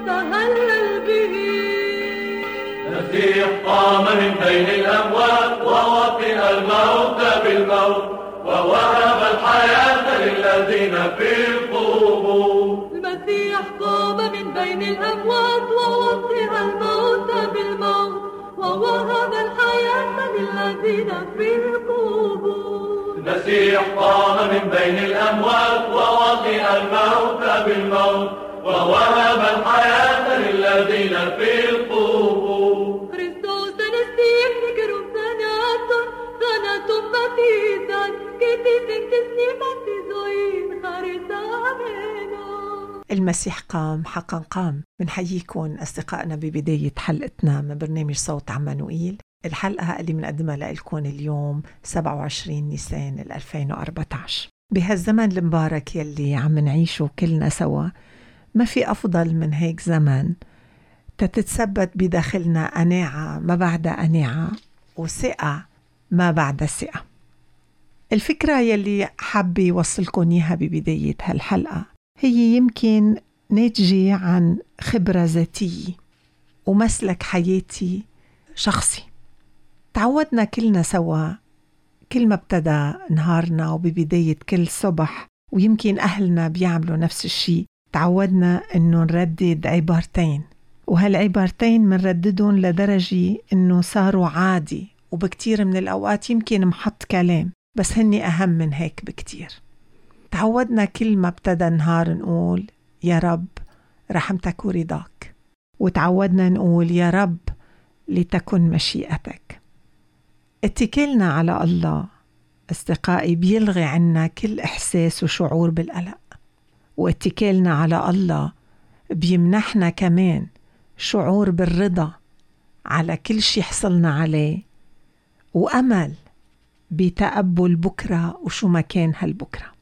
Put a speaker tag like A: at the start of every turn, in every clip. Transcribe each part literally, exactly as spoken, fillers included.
A: تهلل به.
B: المسيح قام من بين الأموات ووطئ الموت بالموت ووهب الحياة للذين في القبور.
A: المسيح قام من بين الأموات ووطئ الموت بالموت ووهب الحياة للذين في القبور.
B: المسيح قام من بين الأموات ووطئ الموت بالموت ووهب الحياة للذين في القبور.
A: Χριστός ανεστήν μικρούς θανάτων, θάνατον παθήσαν και τύσιν της νήμας της ζωής χαρισάμενο.
C: المسيح قام، حقا قام. بنحييكم أصدقائنا ببداية حلقتنا من برنامج صوت عمانوئيل، الحلقة اللي بنقدمها لكم اليوم سبعة وعشرين نيسان ألفين وأربعة عشر. بهالزمن المبارك يلي عم نعيشه كلنا سوا، ما في أفضل من هيك زمن تتثبت بداخلنا قناعة ما بعد قناعة وثقة ما بعد ثقة. الفكرة يلي حابة يوصلكم إياها ببداية هالحلقة هي يمكن ناتجة عن خبرة ذاتية ومسلك حياتي شخصي. تعودنا كلنا سوا كل ما ابتدى نهارنا وببداية كل صبح، ويمكن أهلنا بيعملوا نفس الشيء، تعودنا إنه نردد عبارتين، وهالعبارتين منرددهم لدرجة إنه صاروا عادي، وبكتير من الأوقات يمكن محط كلام، بس هني أهم من هيك بكتير. تعودنا كل ما ابتدى النهار نقول يا رب رحمتك ورضاك، وتعودنا نقول يا رب لتكن مشيئتك. اتكلنا على الله أصدقائي بيلغي عنا كل إحساس وشعور بالقلق، واتكالنا على الله بيمنحنا كمان شعور بالرضا على كل شي حصلنا عليه، وأمل بتقبل بكرة وشو ما كان هالبكرة.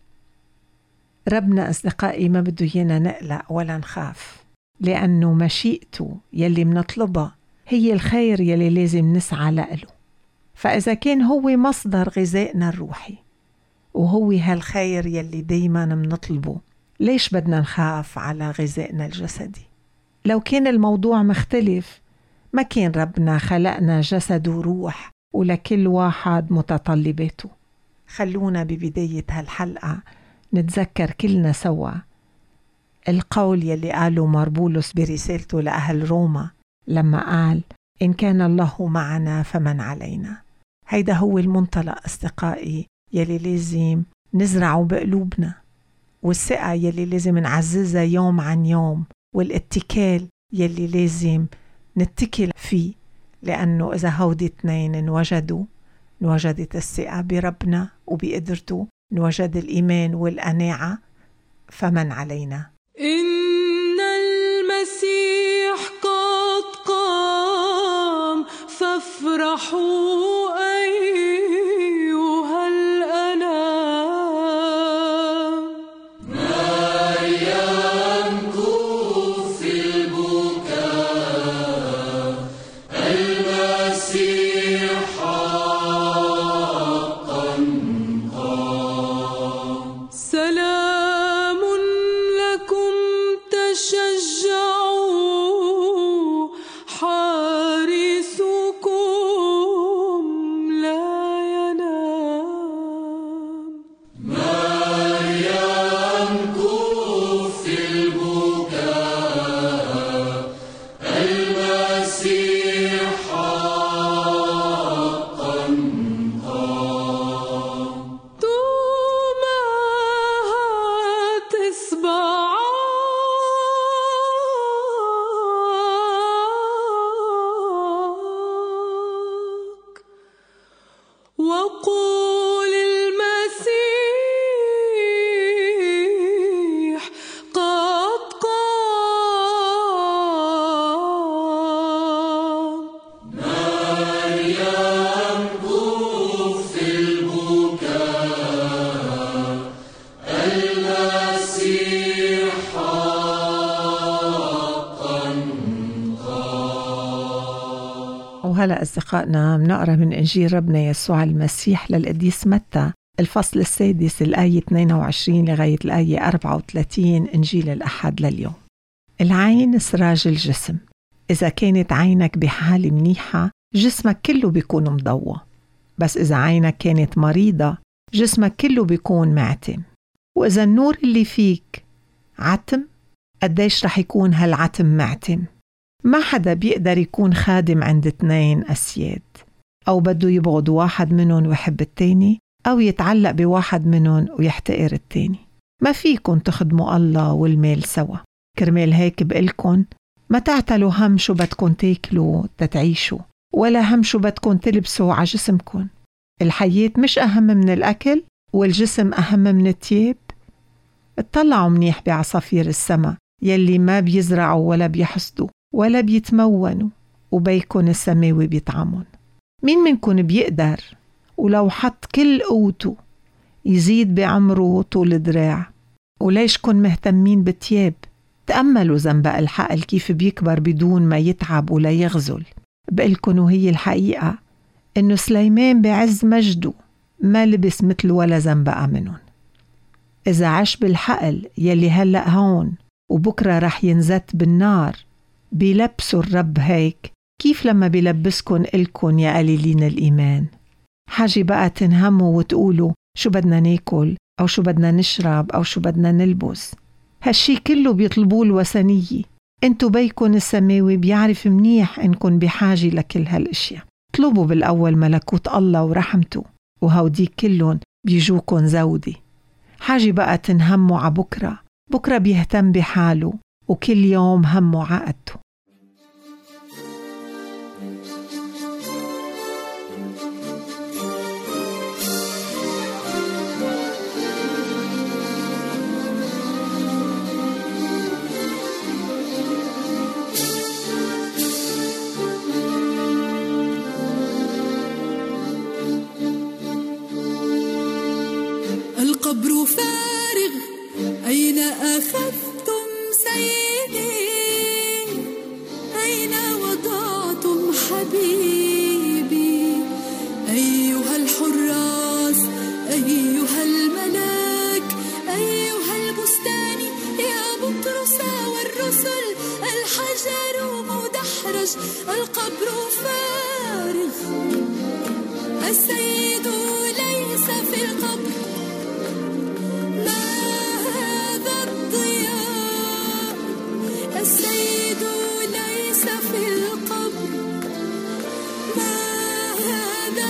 C: ربنا أصدقائي ما بده ينا نقلق ولا نخاف، لأنه مشيئته يلي منطلبها هي الخير يلي لازم نسعى لأله. فإذا كان هو مصدر غذائنا الروحي وهو هالخير يلي دايما منطلبه، ليش بدنا نخاف على غذائنا الجسدي؟ لو كان الموضوع مختلف ما كان ربنا خلقنا جسد وروح ولكل واحد متطلباته. خلونا ببداية هالحلقة نتذكر كلنا سوا القول يلي قاله ماربولس برسالته لأهل روما لما قال إن كان الله معنا فمن علينا. هيدا هو المنطلق أصدقائي يلي لازم نزرعه بقلوبنا، والثقة يلي لازم نعززها يوم عن يوم، والاتكال يلي لازم نتكل فيه، لأنه إذا هودي اثنين انوجدوا انوجدت الثقة بربنا وبقدرته، انوجد الإيمان والقناعة، فمن علينا.
A: إن المسيح قد قام فافرحوا أيها الأنام.
B: ما ينكف في البكاء المسيح حقا قام.
A: سلام لكم تشجعوا حارسكم لا ينام.
B: ما ينكف في البكاء المسيح حقا قام.
A: توما هتسبعك وقول المسيح قد قام.
B: ينكف في البكاء المسيح حقا قام.
C: وهلأ أصدقائنا منقرأ من إنجيل ربنا يسوع المسيح للقديس متى الفصل السادس الآية اثنين وعشرين لغاية الآية أربعة وثلاثين، إنجيل الأحد لليوم. العين سراج الجسم. إذا كانت عينك بحالة منيحة جسمك كله بيكون مضوى، بس إذا عينك كانت مريضة جسمك كله بيكون معتم. وإذا النور اللي فيك عتم، قديش رح يكون هالعتم معتم؟ ما حدا بيقدر يكون خادم عند اثنين أسياد، أو بده يبغض واحد منهم ويحب التاني، أو يتعلق بواحد منهم ويحتقر التاني. ما فيكن تخدموا الله والمال سوا. كرمال هيك بقلكن ما تعتلوا هم شو بدكن تاكلوا تتعيشوا، ولا هم شو بدكن تلبسوا على جسمكن. الحياة مش أهم من الأكل، والجسم أهم من التياب. اطلعوا منيح بعصافير السما يلي ما بيزرعوا ولا بيحصدوا ولا بيتمونوا، وبيكن السماوي بيطعمون. مين منكن بيقدر ولو حط كل قوته يزيد بعمره طول دراع؟ وليش كن مهتمين بالتياب؟ تأملوا زنبق الحقل كيف بيكبر بدون ما يتعب ولا يغزل. بقلكن وهي الحقيقة إنه سليمان بعز مجده ما لبس مثل ولا زنبقة منهم. إذا عاش بالحقل يلي هلأ هون وبكرة رح ينزت بالنار بيلبسوا الرب هيك، كيف لما بيلبسكن إلكن يا قليلين الإيمان؟ حاجة بقى تنهموا وتقولوا شو بدنا ناكل أو شو بدنا نشرب أو شو بدنا نلبس. هالشي كله بيطلبوه الوثنية. انتو بيكن السماوي بيعرف منيح إنكن بحاجة لكل هالاشياء. اطلبوا بالأول ملكوت الله ورحمته، وهوديك كلهم بيجوكن زودي. حاجة بقى تنهموا ع بكرة، بكرة بيهتم بحاله وكل يوم همه عقدته.
A: القبر فارغ، أين أخذتم سيدي؟ أين وضعتم حبيبي؟ أيها الحراس، أيها الملاك، أيها البستان يا بطرس والرسل، الحجر مدحرج، القبر فارغ، السيد ليس في القبر. السيد ليس في القبر، ما هذا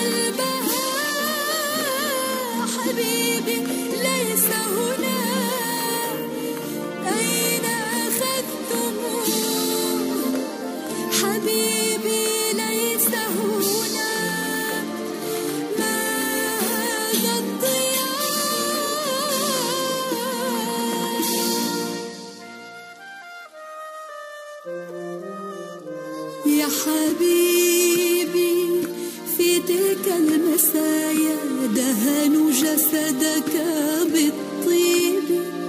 A: البهاء؟ حبيبي ليس هنا، أين أخذتموه؟ حبيبي ليس هنا، ما هذا الضياء؟ يا حبيبي في تلك المسايا دهنوا جسدك بالطيب،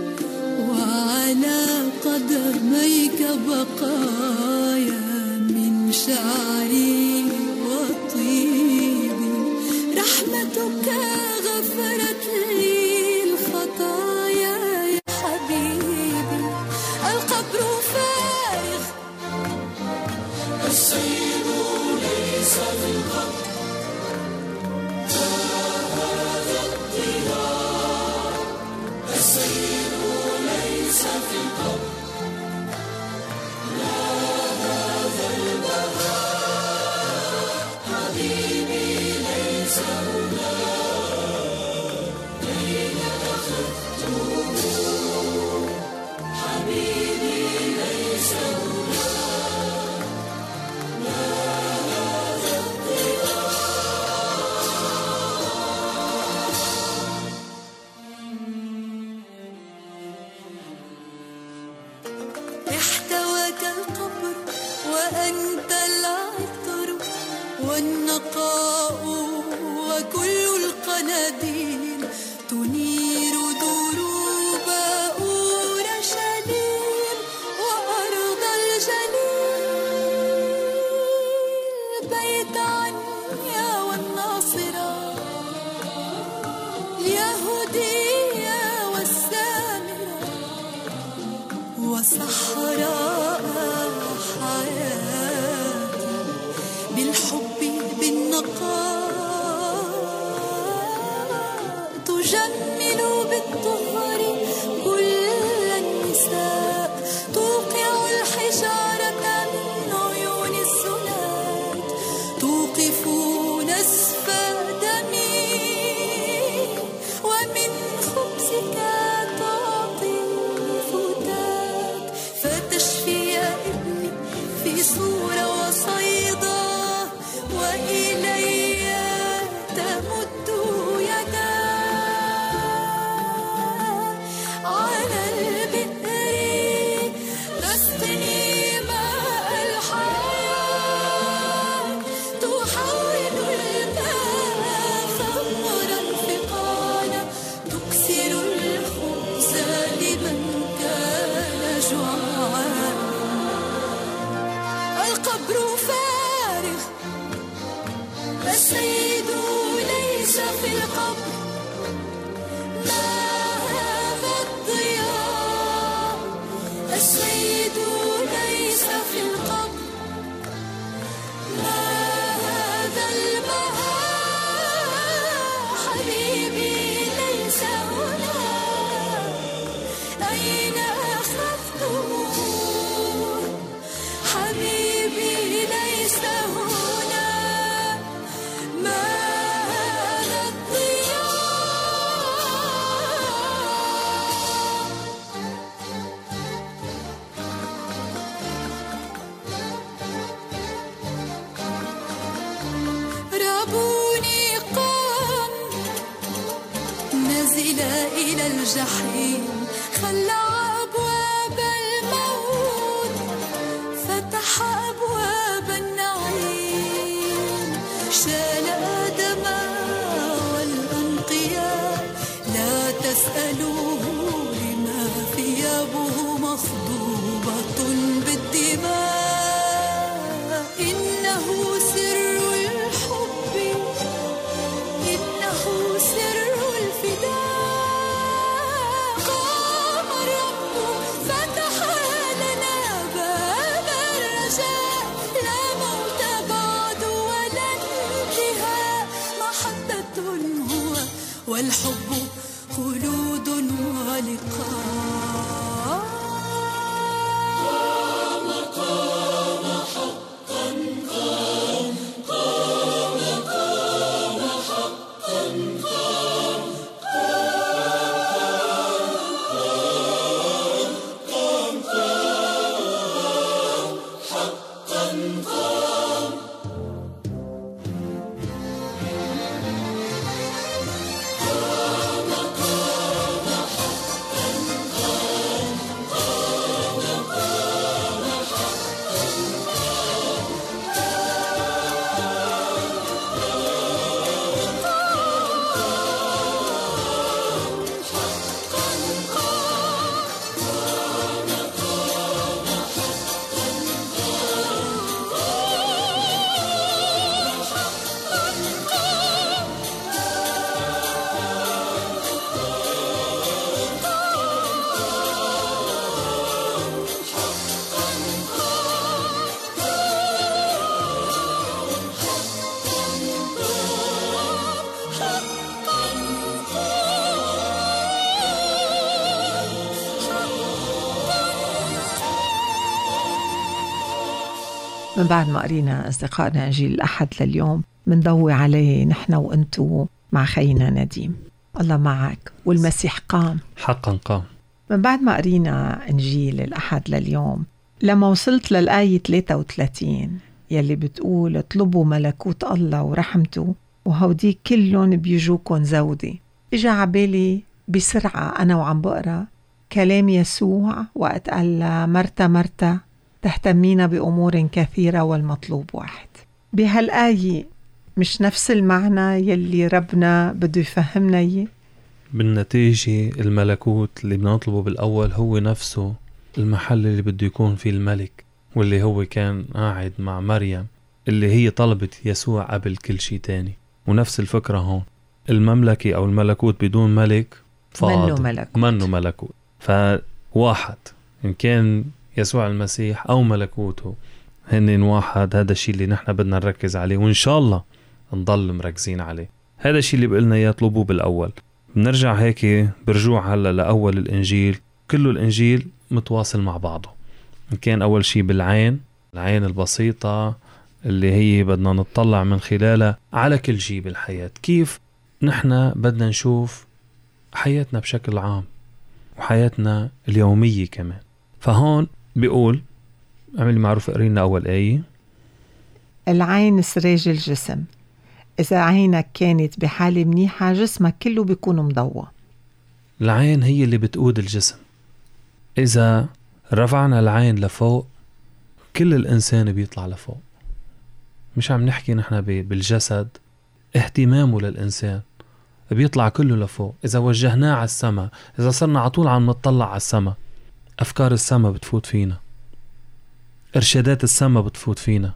A: وعلى قدميك بقايا من شعري وطيبي. رحمتك غفرت لي الخطايا يا حبيبي. القبر فارغ،
B: السيد ليس في القبر، ما هذا الضياء؟ السيد ليس في القبر، ما هذا البهاء؟ حبيبي ليس هنا، أين أخذتموه؟ حبيبي ليس هنا،
A: احتواك القبر وأنت العطر والنقاء وكل القناديل تنير دروب أورشليم وأرض الجليل. بيت عنيا والناصرة، اليهودية والسامرة وصحراء البقاء تجمل بالطهر كل النساء توقع الحجارة من عيون السنات توقف نسف دمي ومن خبزك تعطي فتات فتشفي يا ابني في صورة وصيدا وإلي تمد يدا على البئر تسقني ماء الحياة تحول الماء خمرا فقانا تكسر الخبز لمن كان جوعان القبر فارغ السيد ليس في القبر ما هذا الضياء السيد ليس في القبر ما هذا البهاء حبيبي ليس هنا أين أخذته حبيبي ليس هنا ما هذا الضياء ربوني قام نزل إلى الجحيم خلع أبواب الموت فتح أبواب النعيم شال آدم والأنقياء لا تسألوه لما ثيابه مخضوبة بالدماء إنه سر الحب إنه سر الفداء قام الرب فتح لنا باب الرجاء لا موت بعد ولا انتهاء محبة هو والحب خلود ولقاء
C: من بعد ما قرينا أصدقائنا إنجيل الأحد لليوم منضوي عليه نحن وأنتو مع خينا نديم. الله معك والمسيح قام
D: حقا قام.
C: من بعد ما قرينا إنجيل الأحد لليوم لما وصلت للآية ثلاثة وثلاثين يلي بتقول اطلبوا ملكوت الله ورحمته وهوديك كلهم بيجوكن زودي، إجا عبالي بسرعة أنا وعم بقرأ كلام يسوع وقت قال مرتا مرتا تهتمين بأمور كثيرة والمطلوب واحد. بهالآية مش نفس المعنى يلي ربنا بده يفهمنا إياه؟
D: بالنتيجة الملكوت اللي بنطلبه بالأول هو نفسه المحل اللي بده يكون فيه الملك، واللي هو كان قاعد مع مريم اللي هي طلبت يسوع قبل كل شيء تاني. ونفس الفكرة هون، المملكة أو الملكوت بدون ملك
C: منه ملكوت.
D: منه ملكوت. فواحد إن كان يسوع المسيح أو ملكوته هن واحد. هذا الشيء اللي نحن بدنا نركز عليه، وإن شاء الله نضل مركزين عليه. هذا الشيء اللي بقولنا اياه اطلبوه بالأول. بنرجع هيك برجوع هلا لأول الإنجيل، كله الإنجيل متواصل مع بعضه. كان أول شيء بالعين، العين البسيطة اللي هي بدنا نطلع من خلالها على كل شيء بالحياة، كيف نحن بدنا نشوف حياتنا بشكل عام وحياتنا اليومية كمان. فهون بيقول عمل معروف قرينا أول آية:
C: العين سراج الجسم، إذا عينك كانت بحالة منيحة جسمك كله بيكون مضوى.
D: العين هي اللي بتقود الجسم. إذا رفعنا العين لفوق كل الإنسان بيطلع لفوق. مش عم نحكي نحن بالجسد، اهتمامه للإنسان بيطلع كله لفوق. إذا وجهناه على السماء، إذا صرنا عطول عم نطلع على السماء، أفكار السماء بتفوت فينا، إرشادات السماء بتفوت فينا،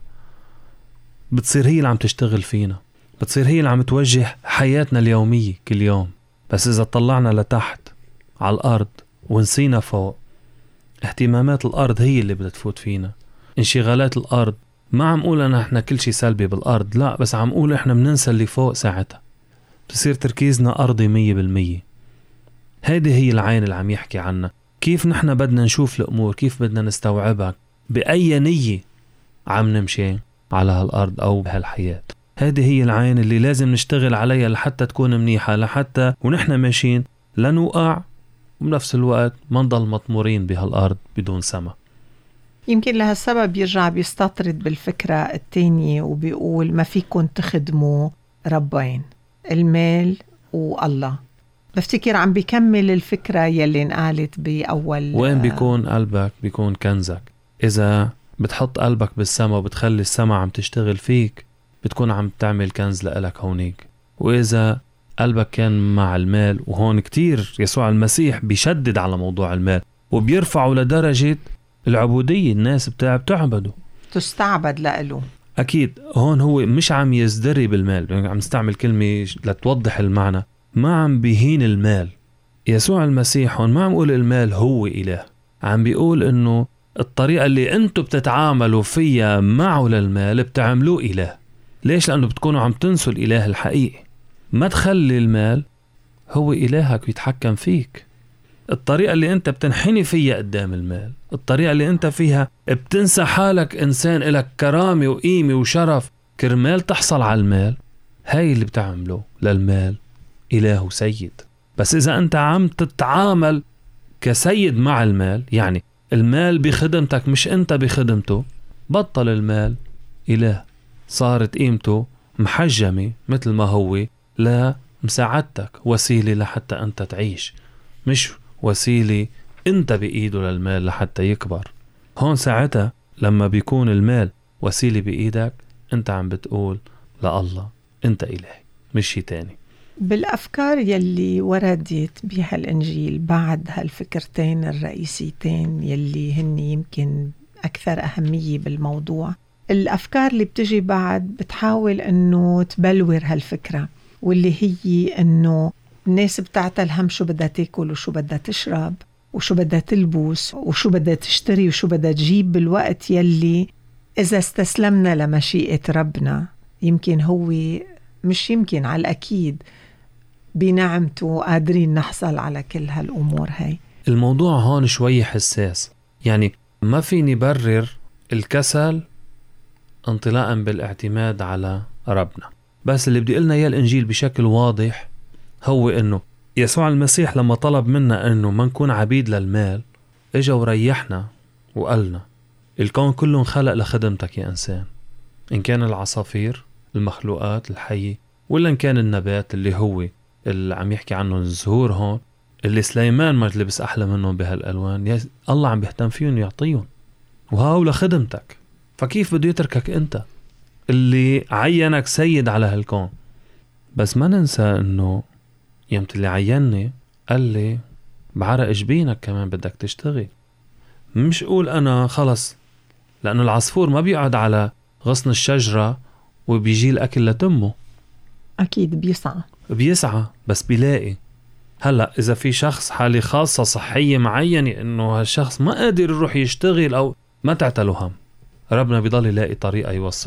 D: بتصير هي اللي عم تشتغل فينا، بتصير هي اللي عم توجه حياتنا اليومية كل يوم. بس إذا طلعنا لتحت على الأرض ونسينا فوق، اهتمامات الأرض هي اللي بدها تفوت فينا، انشغالات الأرض. ما عم قول أنا إحنا كل شي سلبي بالأرض، لا، بس عم قول إحنا بننسى اللي فوق. ساعتها بتصير تركيزنا أرضي مية بالمية. هذه هي العين اللي عم يحكي عنها. كيف نحن بدنا نشوف الأمور، كيف بدنا نستوعبها، بأي نية عم نمشي على هالأرض أو بهالحياة. هذه هي العين اللي لازم نشتغل عليها لحتى تكون منيحة، لحتى ونحن ماشيين لا نوقع، وبنفس الوقت ما نضل مطمورين بهالأرض بدون سما.
C: يمكن لهالسبب يرجع بيستطرد بالفكرة التانية وبيقول ما فيكن تخدموا ربين، المال والله. بفتكر عم بيكمل الفكرة يلي انقالت بأول.
D: وين بيكون قلبك بيكون كنزك. إذا بتحط قلبك بالسما وبتخلي السما عم تشتغل فيك، بتكون عم تعمل كنز لإلك هونيك. وإذا قلبك كان مع المال، وهون كتير يسوع المسيح بيشدد على موضوع المال وبيرفعه لدرجة العبودية، الناس بتاع بتعبده،
C: تستعبد لأله.
D: أكيد هون هو مش عم يزدري بالمال، عم نستعمل كلمة لتوضح المعنى، ما عم بيهين المال. يسوع المسيح هون ما عم يقول المال هو إله، عم بيقول إنه الطريقة اللي أنتوا بتتعاملوا فيها معه للمال بتعملوه إله. ليش؟ لأنه بتكونوا عم تنسوا الإله الحقيقي. ما تخلي المال هو إلهك ويتحكم فيك. الطريقة اللي أنت بتنحني فيها قدام المال، الطريقة اللي أنت فيها بتنسى حالك إنسان إلك كرامة وقيمة وشرف كرمال تحصل على المال، هاي اللي بتعمله للمال إله وسيد. بس إذا أنت عم تتعامل كسيد مع المال، يعني المال بخدمتك مش أنت بخدمته، بطل المال إله، صارت قيمته محجمة مثل ما هو لمساعدتك، وسيلة لحتى أنت تعيش، مش وسيلة أنت بإيده للمال لحتى يكبر. هون ساعتها لما بيكون المال وسيلة بإيدك، أنت عم بتقول لله أنت إلهي مش شي تاني.
C: بالأفكار يلي وردت بها الإنجيل بعد هالفكرتين الرئيسيتين يلي هن يمكن أكثر أهمية بالموضوع، الأفكار اللي بتجي بعد بتحاول أنه تبلور هالفكرة، واللي هي أنه الناس بتعتل هم شو بدها تاكل وشو بدها تشرب وشو بدها تلبس وشو بدها تشتري وشو بدها تجيب بالوقت يلي إذا استسلمنا لمشيئة ربنا، يمكن هو مش يمكن على الأكيد بنعمته قادرين نحصل على كل هالأمور. هاي
D: الموضوع هون شوي حساس، يعني ما في نبرر الكسل انطلاقا بالاعتماد على ربنا. بس اللي بدي قلنا إياه الإنجيل بشكل واضح هو إنه يسوع المسيح لما طلب منا إنه ما نكون عبيد للمال، إجا وريحنا وقالنا الكون كله انخلق لخدمتك يا إنسان، إن كان العصافير المخلوقات الحية، ولا إن كان النبات اللي هو اللي عم يحكي عنه الزهور هون، اللي سليمان ما لبس أحلى منهم بهالألوان، الله عم بيهتم فيهم يعطيهم، وهاو لخدمتك. فكيف بده يتركك أنت اللي عينك سيد على هالكون؟ بس ما ننسى إنه يمت اللي عيني قال لي بعرق جبينك كمان بدك تشتغل. مش قول أنا خلص، لأنه العصفور ما بيقعد على غصن الشجرة وبيجي الأكل لتمه،
C: أكيد بيسعى
D: بيسعى بس بيلاقي. هلأ إذا في شخص حالة خاصة صحية معينة إنه هالشخص ما قادر يروح يشتغل أو ما تعتلوا هم، ربنا بيضل يلاقي طريقة يوصل له.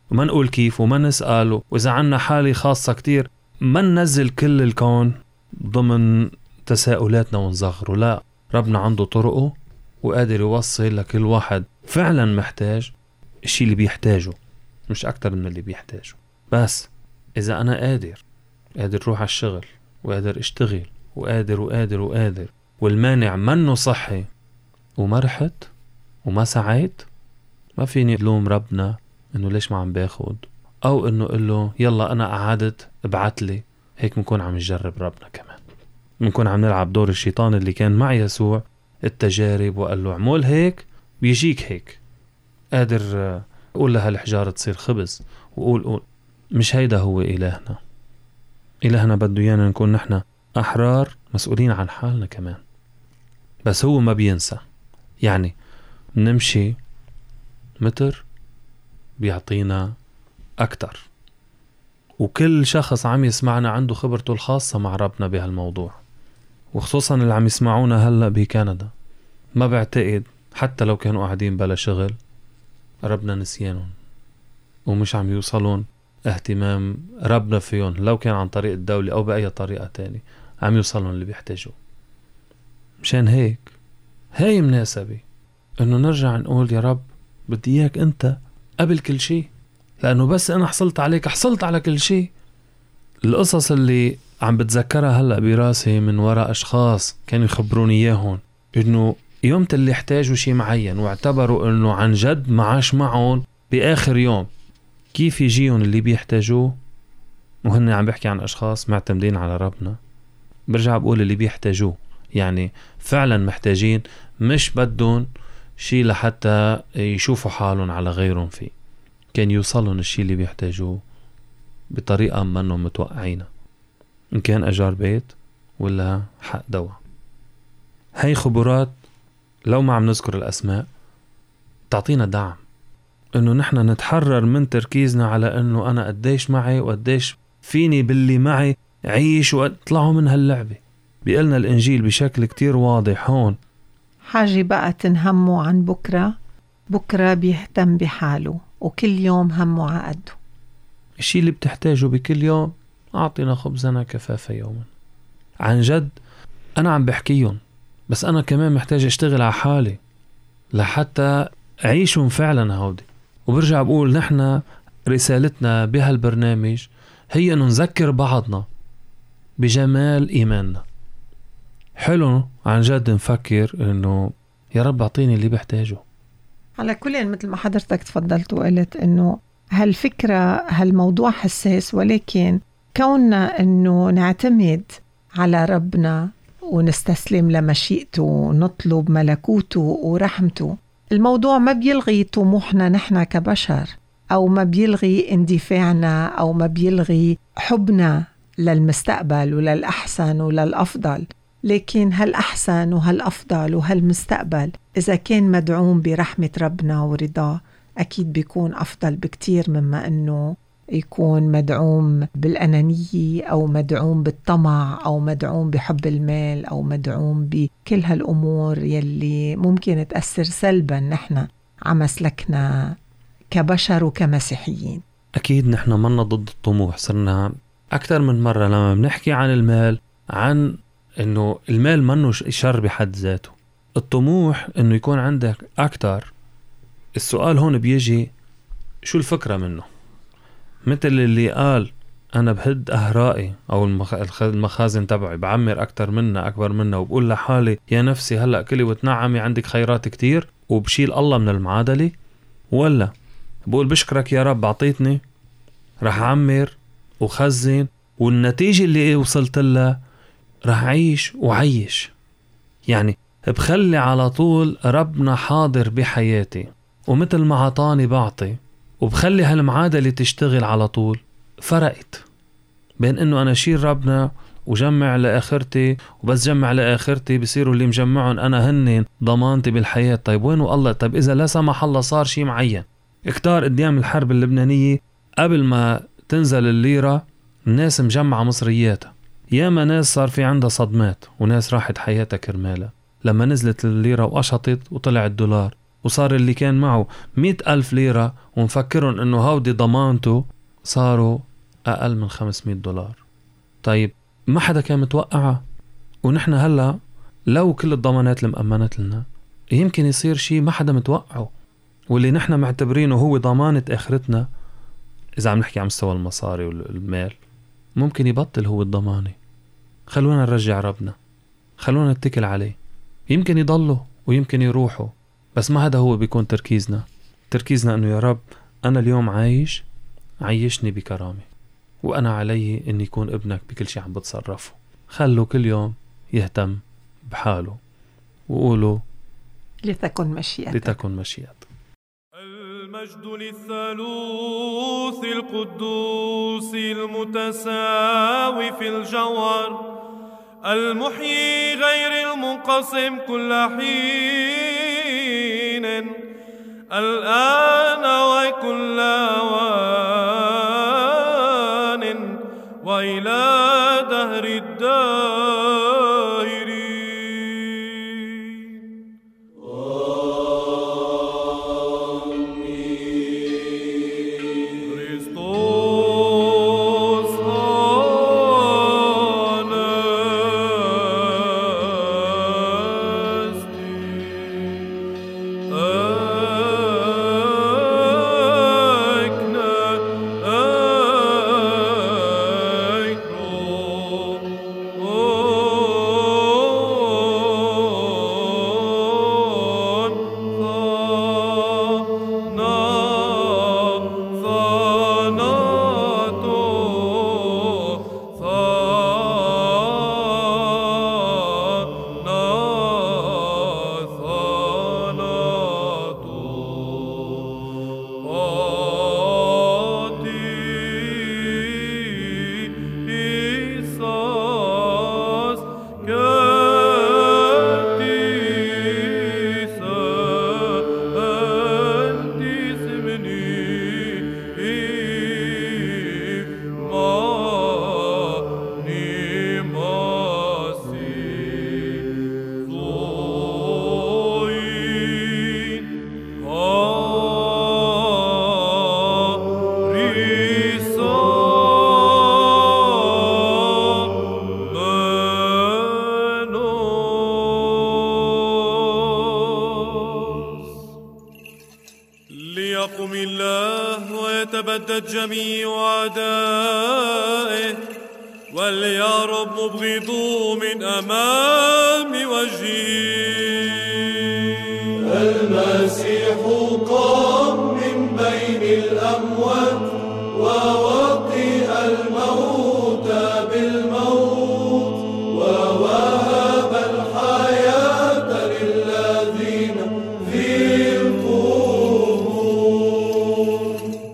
D: وما نقول كيف وما نسأل، وإذا عنا حالة خاصة كتير ما ننزل كل الكون ضمن تساؤلاتنا ونصغره. لا، ربنا عنده طرقه وقادر يوصل لكل واحد فعلا محتاج الشيء اللي بيحتاجه، مش أكتر من اللي بيحتاجه. بس إذا أنا قادر قادر روح على الشغل وقادر اشتغل وقادر وقادر وقادر والمانع منه صحي وما رحت وما سعيت، ما فيني لوم ربنا انه ليش ما عم باخد، او انه قل له يلا انا قعدت ابعت لي. هيك بنكون عم نجرب ربنا كمان، بنكون عم نلعب دور الشيطان اللي كان مع يسوع التجارب وقال له اعمل هيك بيجيك هيك. قادر قول لها الحجارة تصير خبز، وقول قول. مش هيدا هو إلهنا. إلهنا بده إيانا نكون نحن أحرار مسؤولين عن حالنا كمان. بس هو ما بينسى، يعني نمشي متر بيعطينا أكتر. وكل شخص عم يسمعنا عنده خبرته الخاصة مع ربنا بهالموضوع، وخصوصا اللي عم يسمعونا هلأ بكندا. ما بعتقد حتى لو كانوا قاعدين بلا شغل ربنا نسيانهم ومش عم يوصلون اهتمام ربنا فيهم، لو كان عن طريق الدولة أو بأي طريقة تاني عم يوصلون اللي بيحتاجوه. مشان هيك هاي مناسبة انه نرجع نقول يا رب بدي اياك انت قبل كل شيء، لانه بس انا حصلت عليك حصلت على كل شيء. القصص اللي عم بتذكرها هلأ براسي من وراء اشخاص كانوا يخبروني اياهم انه يوم اللي احتاجوا شيء معين واعتبروا انه عن جد معاش معهم باخر يوم، كيف يجيهم اللي بيحتاجوه. وهن عم بحكي عن اشخاص معتمدين على ربنا. برجع بقول اللي بيحتاجوه، يعني فعلا محتاجين، مش بدون شيء لحتى يشوفوا حالهم على غيرهم فيه. كان يوصلهم الشيء اللي بيحتاجوه بطريقة منهم متوقعينها، إن كان أجار بيت ولا حق دواء. هاي خبرات لو ما عم نذكر الأسماء تعطينا دعم إنه نحن نتحرر من تركيزنا على إنه أنا قديش معي وقديش فيني باللي معي عيش وأطلعوا من هاللعبة. بيقلنا الإنجيل بشكل كتير واضح هون.
C: حاجة بقى تنهموا عن بكرة، بكرة بيهتم بحاله وكل يوم همه عقده.
D: الشيء اللي بتحتاجه بكل يوم أعطينا خبزنا كفافة يوما. عن جد أنا عم بحكيهم، بس أنا كمان محتاج أشتغل على حالي لحتى أعيشهم فعلا هودي. وبرجع بقول نحن رسالتنا بهالبرنامج هي أنه نذكر بعضنا بجمال إيماننا. حلو عن جد نفكر إنه يا رب أعطيني اللي بحتاجه.
C: على كل مثل ما حضرتك تفضلت وقلت إنه هالفكرة هالموضوع حساس، ولكن كوننا إنه نعتمد على ربنا ونستسلم لمشيئته ونطلب ملكوته ورحمته، الموضوع ما بيلغي طموحنا نحن كبشر، أو ما بيلغي اندفاعنا، أو ما بيلغي حبنا للمستقبل وللأحسن وللأفضل. لكن هالأحسن وهالأفضل وهالمستقبل إذا كان مدعوم برحمة ربنا ورضاه أكيد بيكون أفضل بكتير مما أنه يكون مدعوم بالأنانية أو مدعوم بالطمع أو مدعوم بحب المال أو مدعوم بكل هالأمور يلي ممكن تأثر سلبا نحن عمسلكنا كبشر وكمسيحيين.
D: أكيد نحن منا ضد الطموح. صرنا أكثر من مرة لما بنحكي عن المال عن إنه المال منه شر بحد ذاته. الطموح إنه يكون عندك أكتر. السؤال هون بيجي شو الفكرة منه؟ مثل اللي قال أنا بهد أهرائي أو المخازن تبعي بعمر أكتر منا أكبر منا، وبقول لحالي يا نفسي هلأ كلي وتنعمي عندك خيرات كتير، وبشيل الله من المعادلة. ولا بقول بشكرك يا رب عطيتني، رح أعمر وخزن، والنتيجة اللي وصلت لها رح أعيش وعيش. يعني بخلي على طول ربنا حاضر بحياتي، ومثل ما عطاني بعطي، وبخلي هالمعادلة تشتغل على طول. فرقت بين انه انا شيل ربنا وجمع لآخرتي، وبس جمع لآخرتي بصيروا اللي مجمعهم انا هنن ضمانتي بالحياة. طيب وينه الله؟ طيب اذا لا سمح الله صار شيء معين. اكتار قدام الحرب اللبنانية قبل ما تنزل الليرة الناس مجمعة مصرياتها، ياما ناس صار في عندها صدمات وناس راحت حياتها كرمالها. لما نزلت الليرة وقشطت وطلع الدولار وصار اللي كان معه مئة ألف ليرة ومفكرون أنه هودي ضمانته صاروا أقل من خمسمئة دولار. طيب ما حدا كان متوقعها، ونحن هلأ لو كل الضمانات اللي مأمنت لنا يمكن يصير شيء ما حدا متوقعه، واللي نحن معتبرينه هو ضمانة آخرتنا إذا عم نحكي عن مستوى المصاري والمال ممكن يبطل هو الضمانة. خلونا نرجع ربنا، خلونا نتكل عليه، يمكن يضلوا ويمكن يروحوا، بس ما هذا هو بيكون تركيزنا. تركيزنا أنه يا رب أنا اليوم عايش، عيشني بكرامة، وأنا علي أن يكون ابنك بكل شيء عم بتصرفه. خلوا كل يوم يهتم بحاله وقولوا
C: لتكن مشيئتك.
D: لتكن مشيئتك.
E: المجد للثالوث القدوس المتساوي في الجوهر، المحيي غير المنقسم كل حين، الآن وكل آوان وإلى دهر الدائرين. ليقم الله ويتبدد جميع أعدائه، وليهرب مبغضوه من أمام وجهه.
B: المسيح قام من بين الأموات ووطئ الموت بالموت، ووهب الحياة للذين في القبور.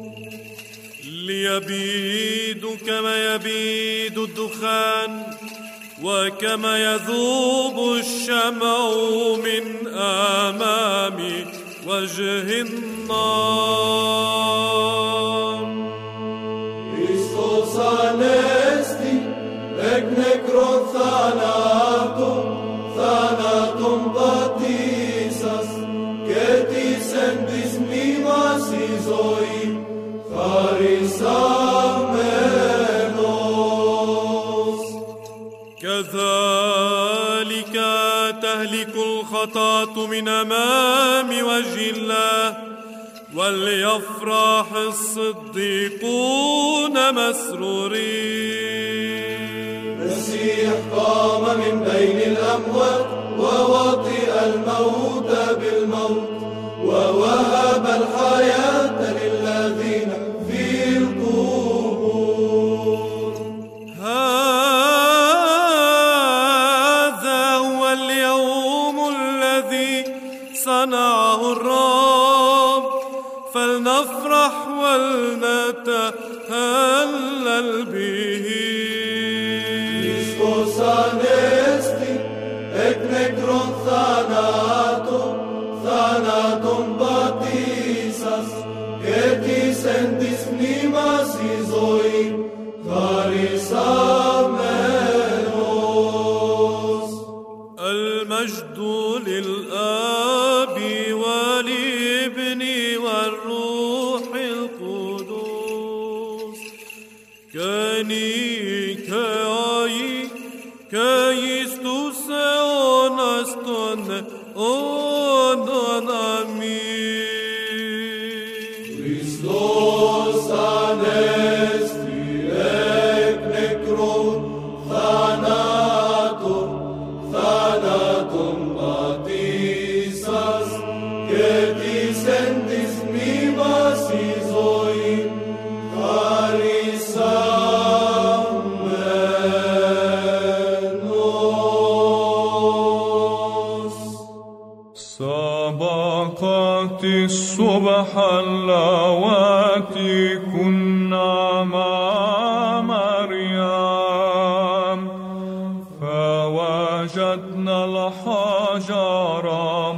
E: ليبيد كما يبيد الدخان، وكما يذوب الشمع من أمام وجه النار.
B: Christos anesti, ek nekron thanatum, thanatum batisas, και της εν της μνήμας η ζωή χαρισάμενος.
E: كذلك تهلك الخطاة من أمام وجه الله، وليفرح الصديقون مسرورين.
B: المسيح قام من بين الأموات ووطئ الموت بالموت، ووهب الحياة للذين في القبور.
E: هذا هو اليوم الذي صنعه الرب، فلنفرح ولنتهلل به.
B: Christos anesti, ek nekron thanatum, thanatum batisas, και της εν της μνήμας η ζωή χαρισάμενος.
E: المجد للآب وللابن Keni kai Christus eonaston onanami
B: Christos anesti ek nekron thanatum thanatum batisas ketis entis mimas izoin
F: الصبح اللواتي كنا مع مريم فوجدنا الحجر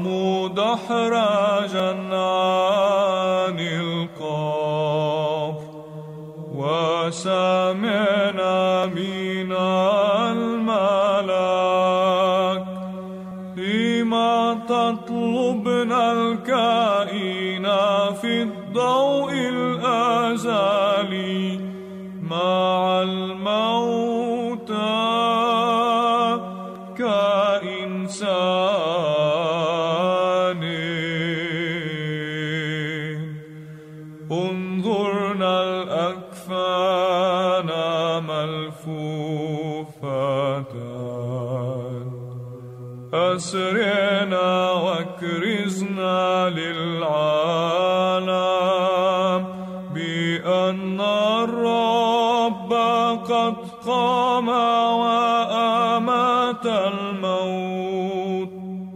F: مدحرجا عن القبر وسمعنا من الملاك لما تطلبنا الكائن في الضوء الأزلي مع الموتى كإنسان انظرنا الأكفان ملفوفة أسرنا وكرزنا للعالم بأن الرب قد قام وأمات الموت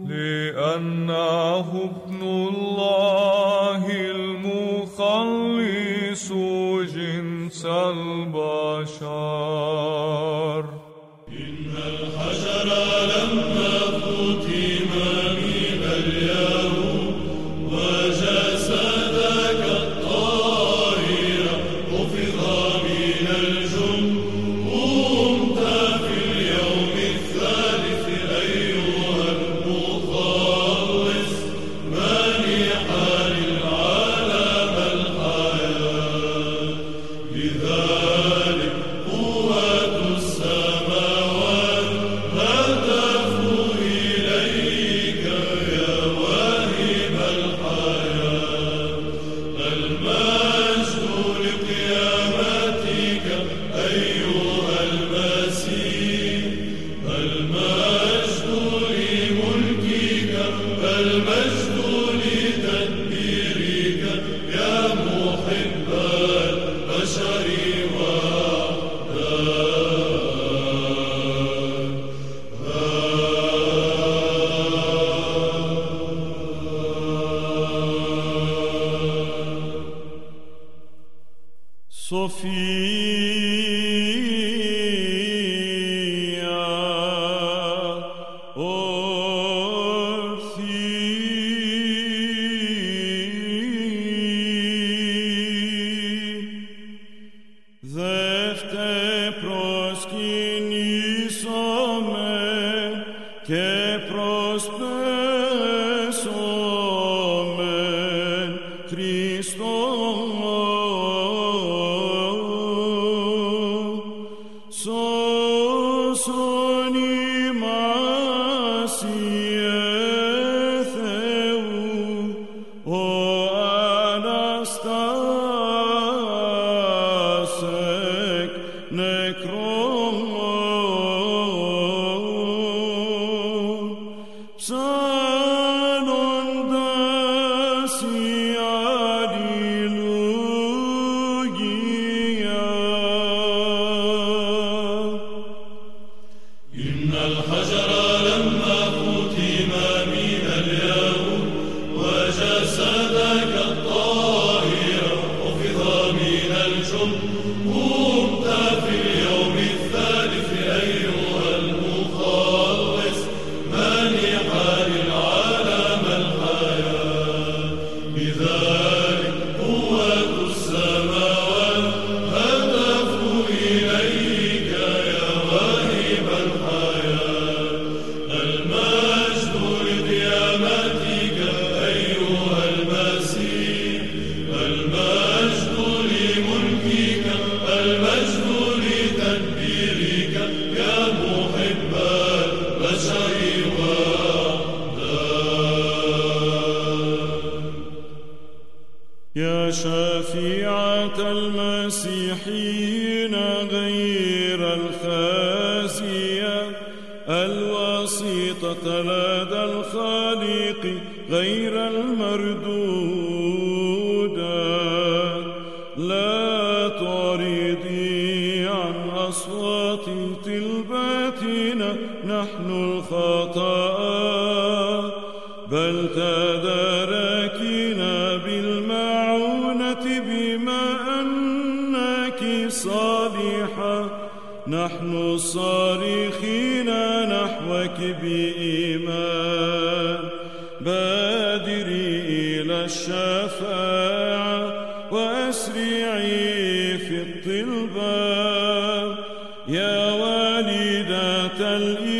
F: لأنه ابن الله المخلص جنس البشر
B: إن الحجر لما ختم من اليهود وجسدك الطاهر حفظ من الجند قمت في اليوم الثالث أيها المخلص مانحا للعالم الحياة لذلك قوة السماوات هتف إليك يا واهب الحياة المجد لقيامتك أيها المسيح المجد لملكك المجد لتدبيرك يا محب البشر Ne
E: غير المردودات. لا تعرضي عن أصوات طلباتنا نحن الخطاء، بل تداركينا بالمعونة بما أنك صالحة. نحن الصارخين نحوك بإيمان، بادري إلى الشفاعة وأسرعي في الطلبة يا والدة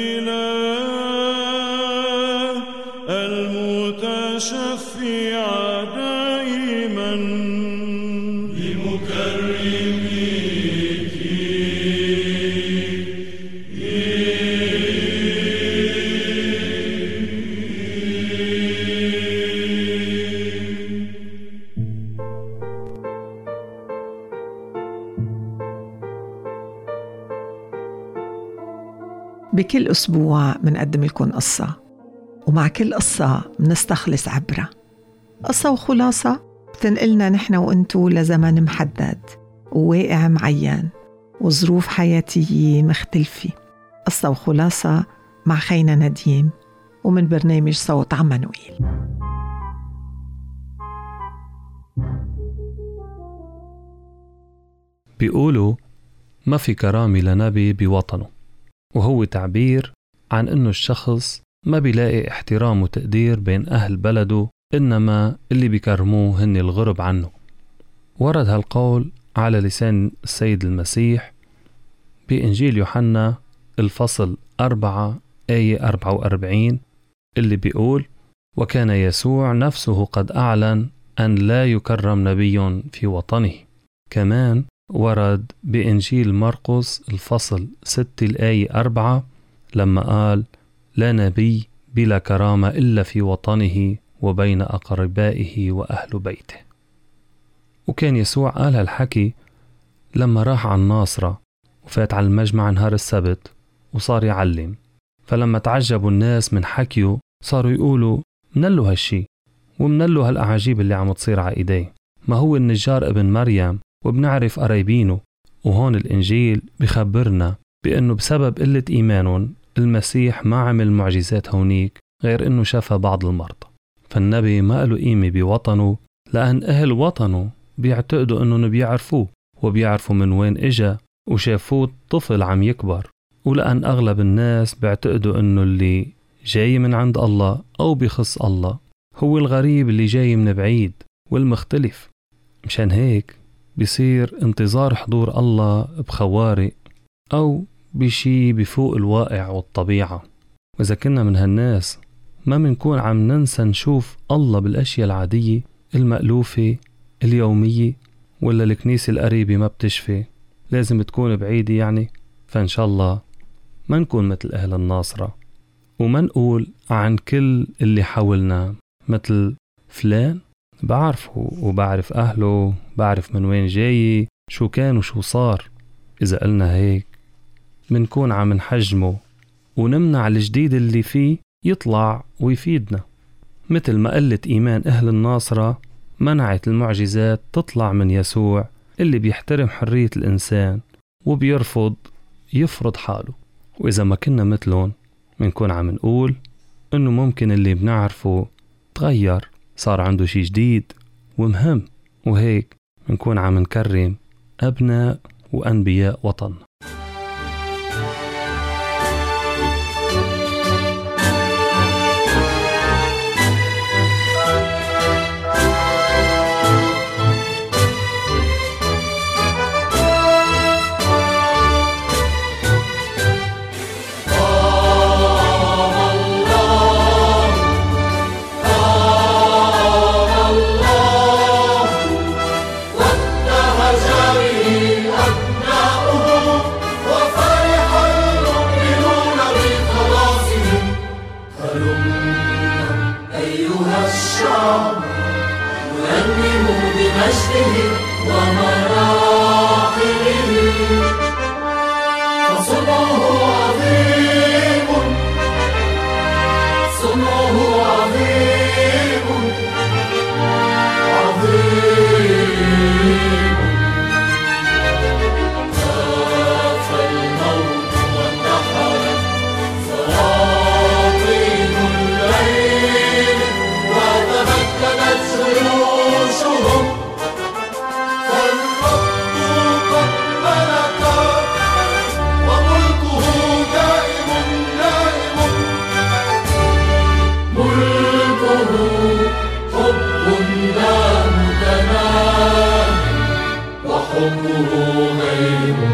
E: الإله المتشفعة دائما
B: بمكرمك.
C: بكل أسبوع منقدم لكم قصة، ومع كل قصة منستخلص عبرة، قصة وخلاصة بتنقلنا نحن وانتو لزمن محدد وواقع معين وظروف حياتية مختلفة. قصة وخلاصة مع خينا نديم ومن برنامج صوت عمانوئيل.
D: بيقولوا ما في كرامة لنبي بوطنه، وهو تعبير عن إنه الشخص ما بيلاقي احترام وتقدير بين أهل بلده، إنما اللي بيكرموه هن الغرب عنه. ورد هالقول على لسان السيد المسيح بإنجيل يوحنا الفصل أربعة آية أربعة وأربعين، اللي بيقول: وكان يسوع نفسه قد أعلن أن لا يكرم نبي في وطنه. كمان ورد بإنجيل مرقس الفصل ستة الآية أربعة لما قال: لا نبي بلا كرامة إلا في وطنه وبين أقربائه وأهل بيته. وكان يسوع قال هالحكي لما راح عن ناصرة وفات على المجمع نهار السبت وصار يعلم، فلما تعجبوا الناس من حكيه صاروا يقولوا: منلو هالشي ومنلو هالأعاجيب اللي عم تصير على إيديه، ما هو النجار ابن مريم وبنعرف قرايبينه. وهون الإنجيل بخبرنا بأنه بسبب قلة إيمانهم المسيح ما عمل معجزات هونيك غير أنه شفى بعض المرضى. فالنبي ما له قيمة بوطنه، لأن أهل وطنه بيعتقدوا أنه بيعرفوه وبيعرفوا من وين إجا وشافوه طفل عم يكبر، ولأن أغلب الناس بيعتقدوا أنه اللي جاي من عند الله أو بيخص الله هو الغريب اللي جاي من بعيد والمختلف. مشان هيك بيصير انتظار حضور الله بخوارق أو بشي بفوق الواقع والطبيعة. وإذا كنا من هالناس ما منكون عم ننسى نشوف الله بالأشياء العادية المألوفة اليومية، ولا الكنيسة القريبة ما بتشفي لازم تكون بعيدة يعني. فإن شاء الله ما نكون مثل أهل الناصرة، وما نقول عن كل اللي حولنا مثل فلان بعرفه وبعرف أهله، بعرف من وين جاي، شو كان وشو صار. إذا قلنا هيك منكون عم نحجمه ونمنع الجديد اللي فيه يطلع ويفيدنا، مثل ما قلة إيمان أهل الناصرة منعت المعجزات تطلع من يسوع اللي بيحترم حرية الإنسان وبيرفض يفرض حاله. وإذا ما كنا مثلهم منكون عم نقول إنه ممكن اللي بنعرفه تغير، صار عنده شي جديد ومهم، وهيك منكون عم نكرم أبناء وأنبياء وطن.
A: فصنعه عظيم، صنعه عظيم.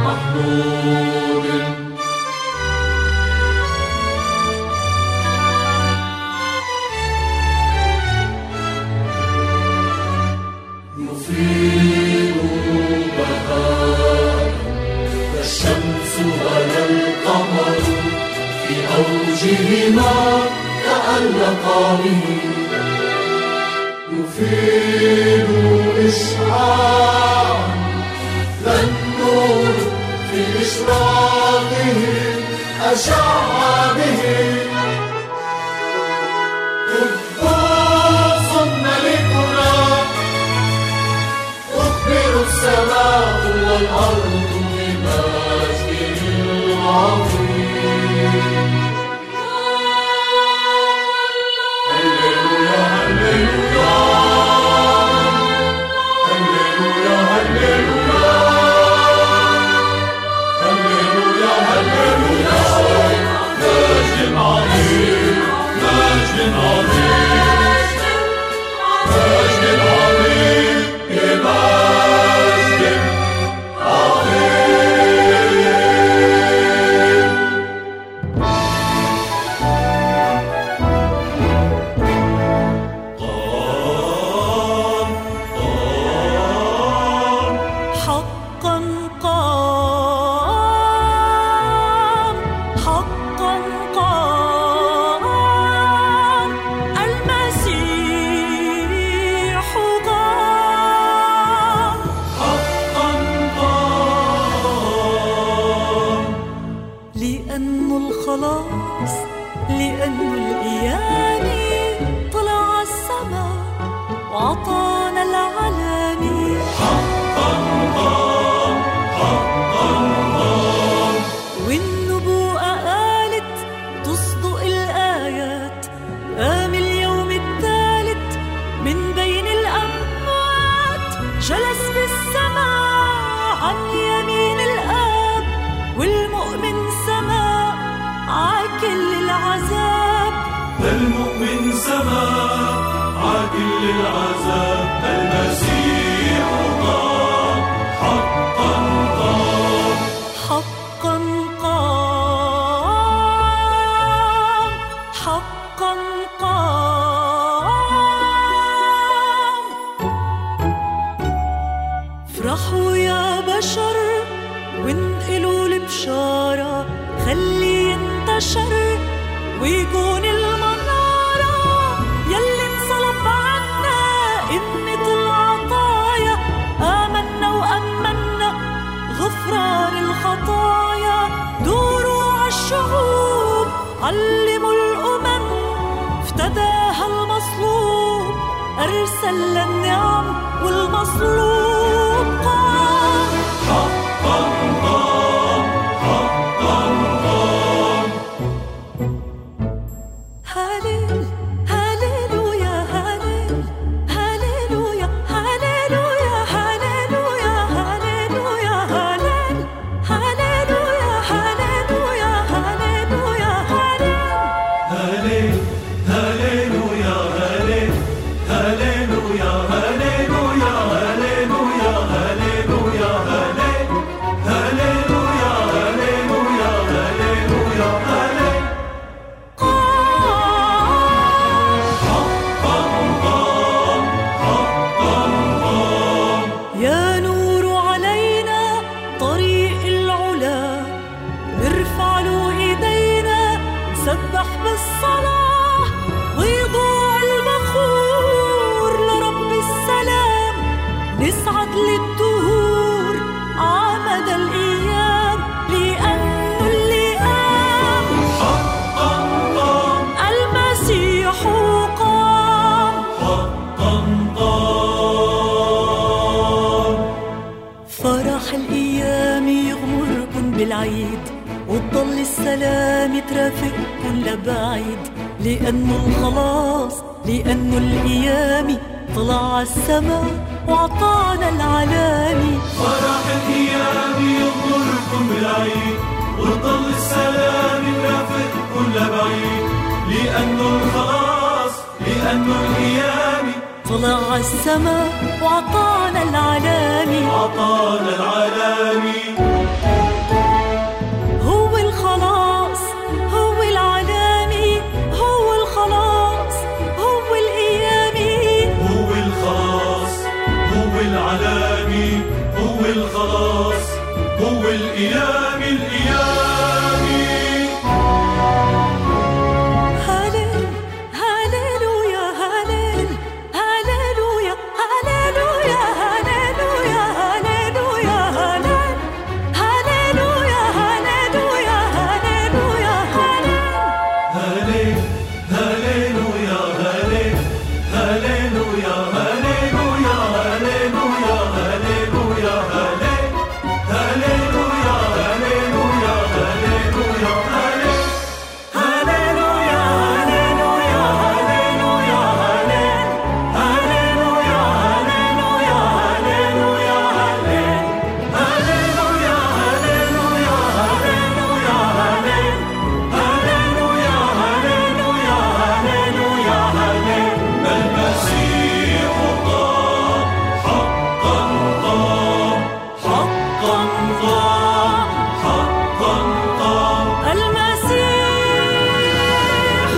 B: محمود يفيض بهاء الشمس ولا القمر في أوجهما تألقا به يفيد إشعاعا لا النور في إشراقه أشع به قدوس ملكنا تخبر السماء والأرض بمجده العظيم هللويا هللويا هللويا هللويا هللويا هللويا مجد عظيم مجد عظيم مجد عظيم بمجد عظيم قام قام
A: حقا قام حقا قام المسيح قام
B: حقا قام
A: لأنه الخلاص لأنه الإياني طلع السماء وعطانا العلاني
B: حقا قام حقا قام
A: والنبوءة قالت تصدق الآيات قام اليوم الثالث من بين الأموات جلس بالسماء عن يمين الآب والمؤمن سماء عاكل العذاب
B: المؤمن سماء عاكل للعذاب المسيح قام حقا قام
A: حقا قام حقا قام افرحوا يا بشر وانقلوا البشارة خلي ينتشر ويكون المنارة يلي انصلب عنا قمة العطايا آمنا وأمنا غفران الخطايا دوروا عالشعوب علموا الأمم افتداها المصلوب أرسل للنعم والمصلوب قام
B: حقا قام حقا قام
A: هاليل هاليلويا هاليل هاليلويا هاليلويا هاليلويا هاليلويا هاليل هاليلويا هاليلويا هاليلويا هاليل
B: هلل هللويا هلل هللويا هللويا هللويا هللويا هلل هللويا هللويا هللويا هلل حقا قام حقا قام
A: يا نور علينا طريق العلا نرفع له ايدينا نسبح بالصلاة ويضوع البخور لرب السلام نسعد للدهور عمد الأيام لأنه اللي قام
B: حقا قام
A: المسيح قام
B: حقا قام
A: فرح الأيام يغمركن بالعيد وتضل السلام يترافقكن لبعيد لأنه الخلاص لأنه الأيام طلع السماء وعطانا العلاني
B: فرح الأيام يغمركم بالعيد وتضل السلام يرافق كل بعيد لأنه الخلاص لأنه الأيام
A: طلع السماء وعطانا العلاني
B: أعطانا العالمي الأيام الأيام.
A: هلل هللويا هلل هللويا هللويا هللويا هللويا هلل هللويا هللويا هللويا
B: هلل هللويا هلل هللويا هللويا هللويا هللويا هلل هللويا هللويا هللويا هلل هللويا هللويا هللويا هلل هللويا هللويا هللويا هلل هللويا هللويا هللويا هلل هللويا هللويا هللويا هلل. المسيح قام حقا قام حقا قام حقا قام.
A: المسيح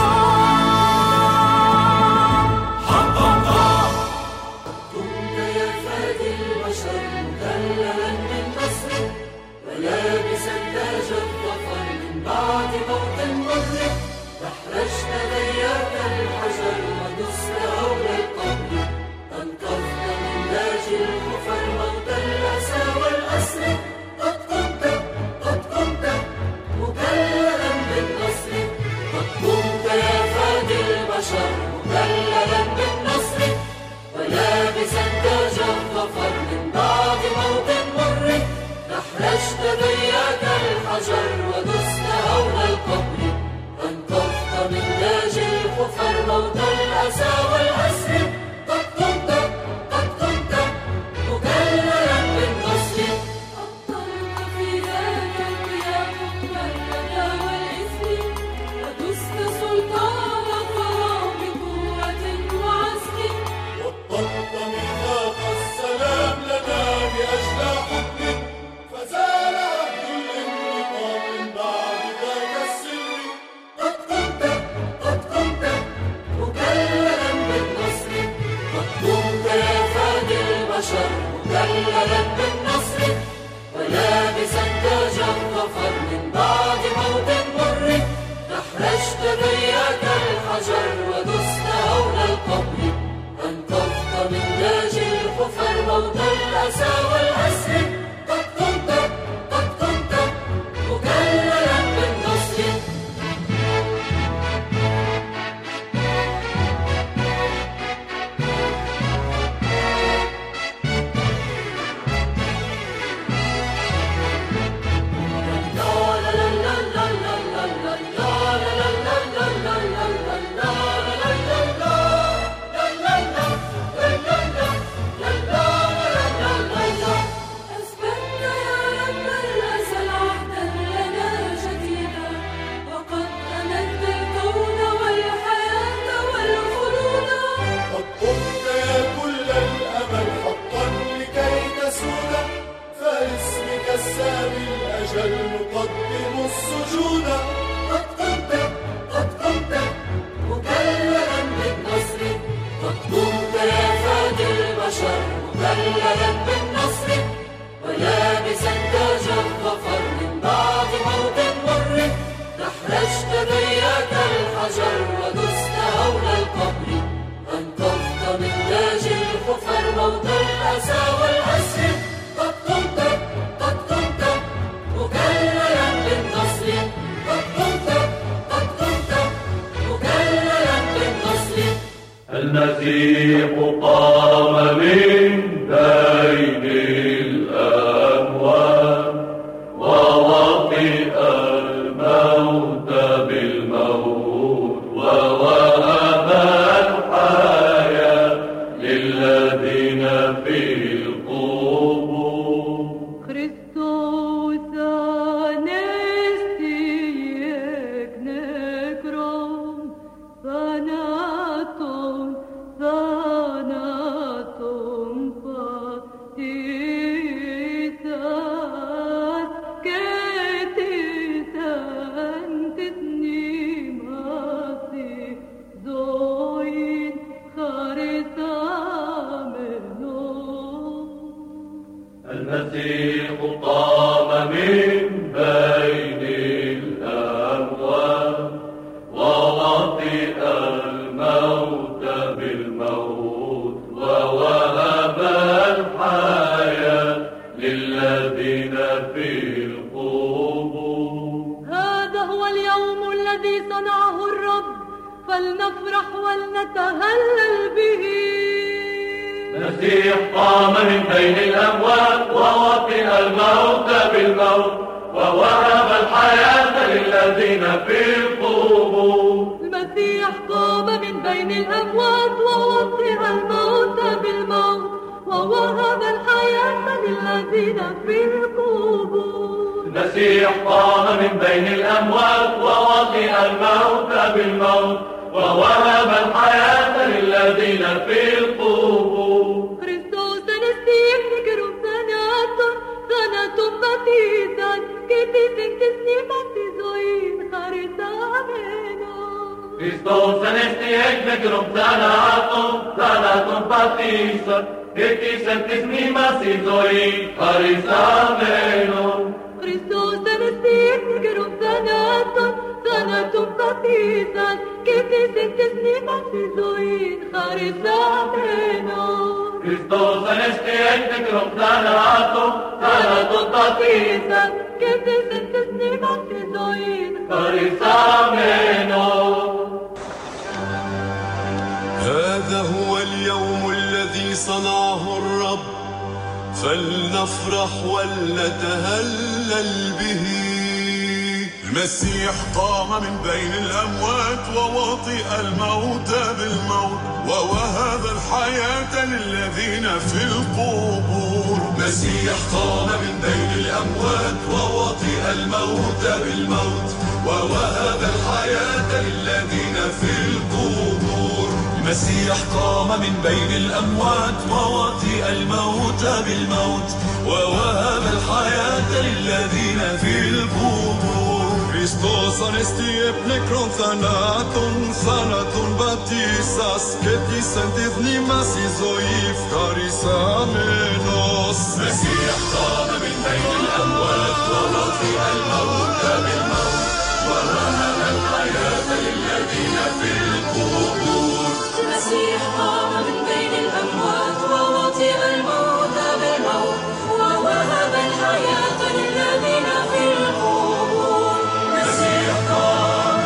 A: قام
B: حقا قام.
G: كنت يا فادي البشر مدللا من نصر ولابسا تاج الظفر من بعد موت مر. دحرجت غياك الحجر ودست هول القبر. أنقذت من داج الحفر موت الأسى والأسر. قد كنت قد كنت مدللا بالنصر. قد كنت يا فادي البشر مدللا بالنصر ولابسا تاج الظفر من بعد موت مر. دحرجت غياك الحجر ودست هول القبر. أنقذت من تاج الحفر موت الأسى والأسر. قد كنت قد كنت مدللا بالنصر. أبطلت في ذاك القيام والردى والإثم ودست سلطان الظلام بقوة وعزم. وطلت ميثاق السلام لنا بأجل حكم فزال عهد الانتقام من بعد ذاك السلم. قد كنت قد كنت مدللا بالنصر. قد كنت يا فادي البشر مدللا بالنصر ولابسا تاج الظفر من بعد موت مر. دحرجت غياك الحجر ودست هول القبر. أنقذت من تاج الحفر موت الأسى والأسر. قد كنت قد كنت مدللا بالنصر. أثبتت يا رب الأزل عهدا لنا جديدا وقد أمدت الكون والحياة والخلود. قد قمت يا كل الأمل حقا لكي تسود فاسمك السامي الأجل نقدم السجود. قد كنت قد كنت مدللا بالنصر. قد كنت يا فادي البشر مدللا بالنصر ولابسا تاج الظفر من بعد موت مر. دحرجت غياك الحجر ودست هول القبر. أنقذت من تاج الحفر موت الأسى والأسر. قد كنت قد كنت مدللا بالنصر. قد كنت قد كنت مدللا بالنصر.
B: المسيح قام من بين الأموات ووطئ الموت بالموت ووهب الحياة للذين في القبور.
A: Χριστός ανέστη εκ νεκρών θανάτων θανάτων
B: بين الأموات ووطئ الموت بالموت ووهب الحياة للذين في القبور.
A: هذا هو اليوم الذي صنعه الرب، فلنفرح ولنتهلل به.
B: المسيح قام من بين الأموات ووطئ الموت بالموت ووهب الحياة للذين في القبور.
A: المسيح قام من بين الأموات ووطئ الموت بالموت ووهب الحياة للذين في القبور.
B: المسيح قام من بين الأموات ووطئ الموت بالموت ووهب الحياة للذين في القبور.
A: Χριστός ανεστίευ νεκρούς θανάτων, θάνατον παθήσαν και της εν της νήμας της ζωής χαρισάμενος.
B: Χριστός ανέστη εκ νεκρών θανάτων, θάνατον παθήσαν και της εν της μνήμας της ζωής χαρισάμενος.
A: Χριστός ανεστίευ νεκρούς θανάτων, θάνατον παθήσαν και της εν της μνήμας της ζωής χαρισάμενος.
B: Χριστός ανέστη εκ νεκρών θανάτων, θάνατον παθήσαν
A: και της εν της μνήμας της ζωής
B: χαρισάμενος.
E: هذا هو اليوم الذي صنعه الرب، فلنفرح ولنتهلل به. المسيح قام من بين الأموات ووطئ الموت بالموت ووهب الحياة للذين في القبور. المسيح قام من بين الأموات ووطئ الموت بالموت ووهب الحياة للذين في القبور. المسيح قام من بين الأموات ووطئ الموت بالموت ووهب الحياة للذين في القبور. Χριστός ανέστη επ' νεκρών θανάτων, θάνατον βαπτίσας και της εν της μνήμας η ζωή ευχαρισάμενος. Μεσσία قام من بين الأموات ووطئ الموت بالموت ووهب الحياة للذين في القبور.
G: المسيح قام من بين الأموات ووطئ الموت بالموت ووهب الحياة للذين في القبور. المسيح قام.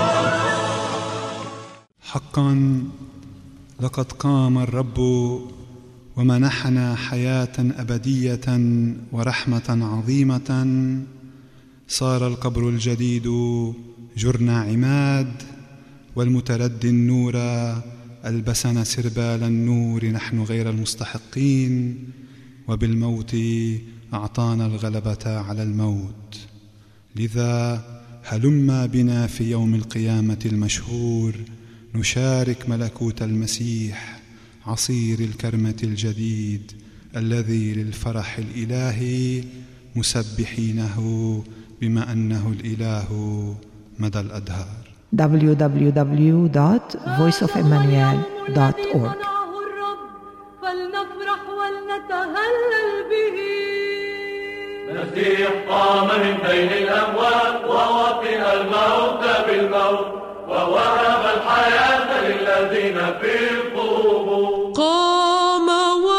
H: حقا لقد قام الرب ومنحنا حياة أبدية ورحمة عظيمة. صار القبر الجديد جرن عماد، والمتردي النور ألبسنا سربال النور نحن غير المستحقين، وبالموت أعطانا الغلبة على الموت. لذا هلما بنا في يوم القيامة المشهور نشارك ملكوت المسيح عصير الكرمة الجديد الذي للفرح الإلهي، مسبحينه بما أنه الإله مدى الأدهار.
C: دبليو دبليو دبليو دوت فويس اوف إمانويل دوت أورج.
A: فلنفرح ولنتهلل به.
B: المسيح قام من بين الأموات ووطئ الموت بالموت ووهب الحياة للذين في القبور.
A: قام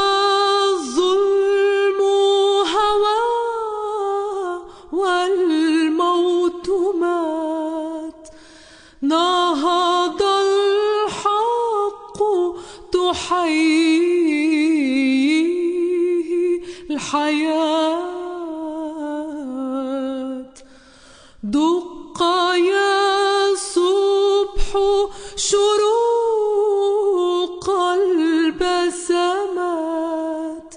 A: والظلم هوى والموت مات، نهض الحق تحييه الحياة. دق يا صبح شروق البسمات،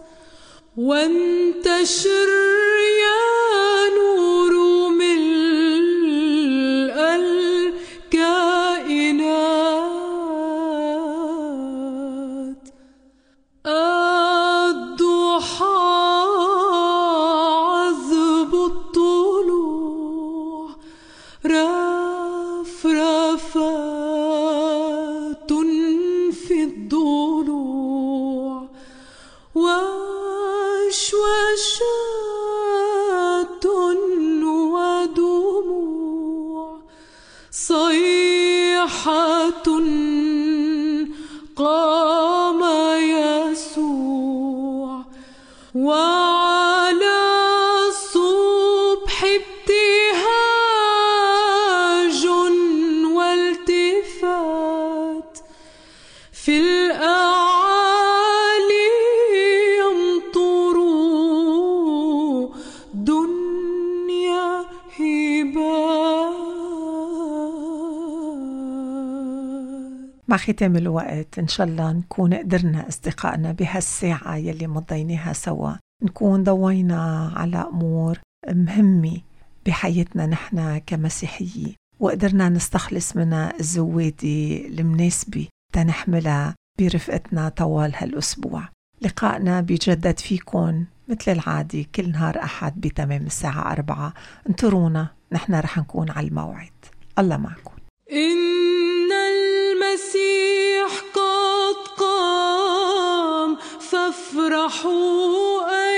A: وانتشر يا نور ملء الكائنات. الضحى عذب الطلوع فرحة قام يسوع وعلى الصبح ابتهاج والتفات في الأعالي يمطر دنيا هبات.
C: مع ختام الوقت إن شاء الله نكون قدرنا أصدقائنا بهالساعة يلي مضيناها سوا نكون ضوينا على أمور مهمة بحياتنا نحن كمسيحيين، وقدرنا نستخلص منها الزوادي المناسبة تنحملها برفقتنا طوال هالأسبوع. لقائنا بيجدد فيكن مثل العادة كل نهار أحد بتمام الساعة أربعة. انطرونا، نحن رح نكون على الموعد. الله معكم.
A: إن المسيح قد قام فافرحوا